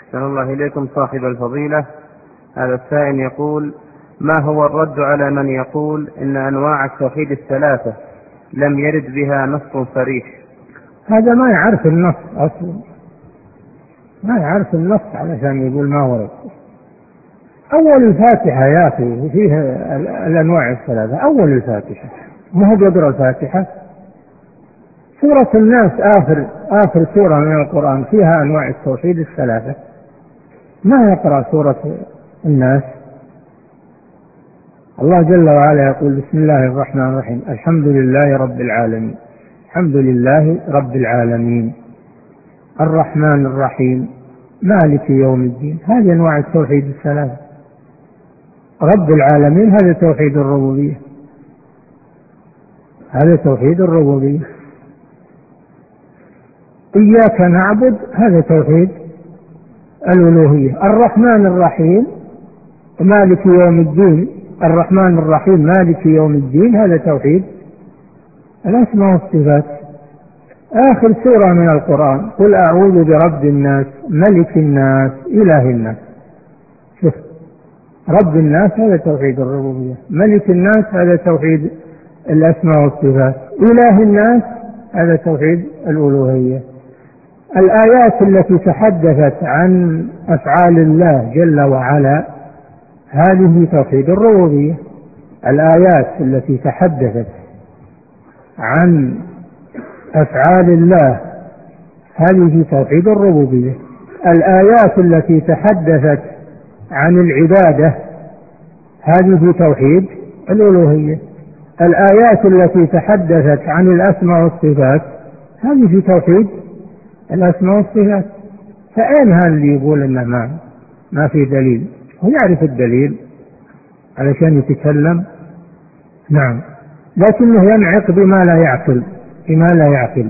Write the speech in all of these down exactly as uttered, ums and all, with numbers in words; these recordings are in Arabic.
أحسن الله إليكم صاحب الفضيلة. هذا السائل يقول: ما هو الرد على من يقول إن أنواع التوحيد الثلاثة لم يرد بها نص صريح؟ هذا ما يعرف النص أصلا، ما يعرف النص علشان يقول ما ورد. أول الفاتحة يا أخي فيها الأنواع الثلاثة، أول الفاتحة ما هو بيقرأ الفاتحة. سورة الناس آخر آخر سورة من القرآن فيها أنواع التوحيد الثلاثة، ما يقرأ سورة الناس. الله جل وعلا يقول: بسم الله الرحمن الرحيم، الحمد لله رب العالمين، الحمد لله رب العالمين، الرحمن الرحيم، مالك يوم الدين. هذه أنواع التوحيد الثلاثة. رب العالمين هذا توحيد الربوبية، هذا توحيد الربوبية. إياك نعبد هذا توحيد الألوهية. الرحمن الرحيم مالك يوم الدين، الرحمن الرحيم مالك يوم الدين، هذا توحيد الأسماء والصفات. آخر سورة من القرآن: قل أعوذ برب الناس ملك الناس إله الناس. شوف، رب الناس هذا توحيد الربوبية، ملك الناس هذا توحيد الأسماء والصفات، إله الناس هذا توحيد الألوهية. الآيات التي تحدثت عن أفعال الله جل وعلا هذه توحيد الربوبية. الآيات التي تحدثت عن أفعال الله هذه توحيد الربوبية. الآيات التي تحدثت عن العبادة هذه توحيد الألوهية. الآيات التي تحدثت عن الأسماء والصفات هذه توحيد الأسماء والصفات. فأين هذا اللي يقول إنه ما ما في دليل؟ هو يعرف الدليل علشان يتكلم، نعم، لكنه ينعق بما لا يعقل، بما لا يعقل.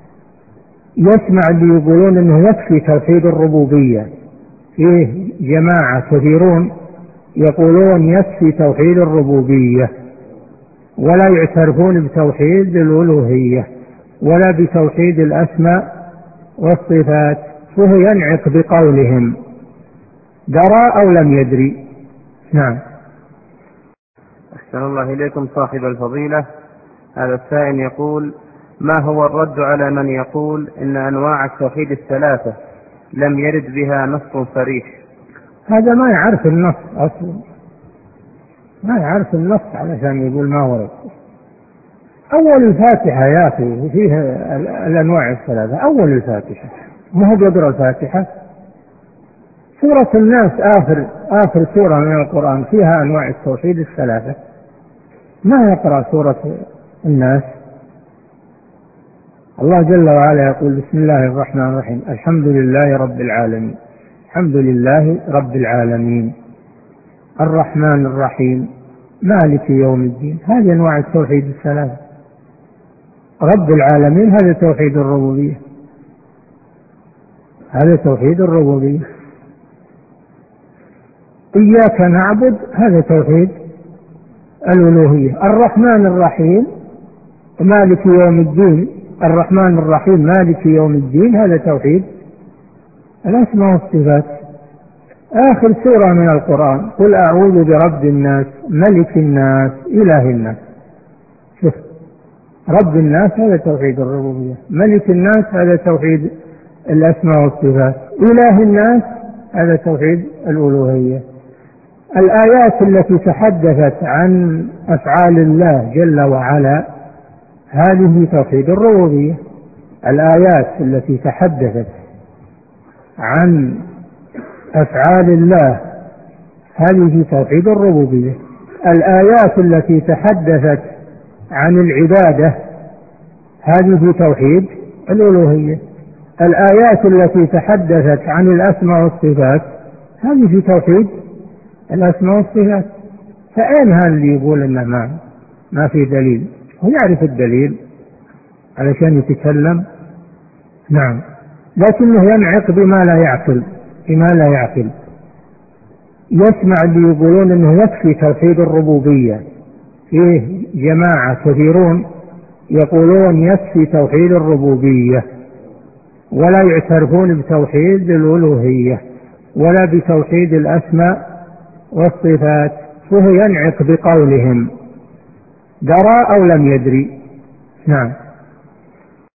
يسمع اللي يقولون إنه يكفي توحيد الربوبية، فيه جماعة كثيرون يقولون يكفي توحيد الربوبية ولا يعترفون بتوحيد الألوهية ولا بتوحيد الأسماء والصفات، فهو ينعق بقولهم، درى أو لم يدري. نعم. أحسن الله إليكم صاحب الفضيلة. هذا السائل يقول: ما هو الرد على من يقول إن أنواع التوحيد الثلاثة لم يرد بها نص صريح؟ هذا ما يعرف النص أصلا، ما يعرف النص علشان يقول ما ورد. أول الفاتحة يا أخي فيها الأنواع الثلاثة، أول الفاتحة ما هو بيقرأ الفاتحة. سورة الناس آخر آخر سورة من القرآن فيها أنواع التوحيد الثلاثة، ما يقرأ سورة الناس. الله جل وعلا يقول: بسم الله الرحمن الرحيم، الحمد لله رب العالمين، الحمد لله رب العالمين، الرحمن الرحيم، مالك يوم الدين. هذه أنواع التوحيد الثلاثة. رب العالمين هذا توحيد الربوبية، هذا توحيد الربوبية. إياك نعبد هذا توحيد الألوهية. الرحمن الرحيم مالك يوم الدين، الرحمن الرحيم مالك يوم الدين، هذا توحيد الأسماء والصفات. آخر سورة من القرآن: قل أعوذ برب الناس ملك الناس إله الناس. شوف، رب الناس هذا توحيد الربوبية، ملك الناس هذا توحيد الأسماء والصفات، إله الناس هذا توحيد الألوهية. الآيات التي تحدثت عن أفعال الله جل وعلا هذه توحيد الربوبية. الآيات التي تحدثت عن أفعال الله هذه توحيد الربوبية. الآيات التي تحدثت عن العبادة هذه توحيد الألوهية. الآيات التي تحدثت عن الأسماء والصفات هذه توحيد الأسماء والصفات. فأين هذا اللي يقول إنه ما ما في دليل؟ هو يعرف الدليل علشان يتكلم، نعم، لكنه ينعق بما لا يعقل، بما لا يعقل. يسمع اللي يقولون إنه يكفي توحيد الربوبية، فيه جماعة كثيرون يقولون يكفي توحيد الربوبية ولا يعترفون بتوحيد الألوهية ولا بتوحيد الأسماء والصفات، فهو ينعق بقولهم درى أو لم يدري. نعم.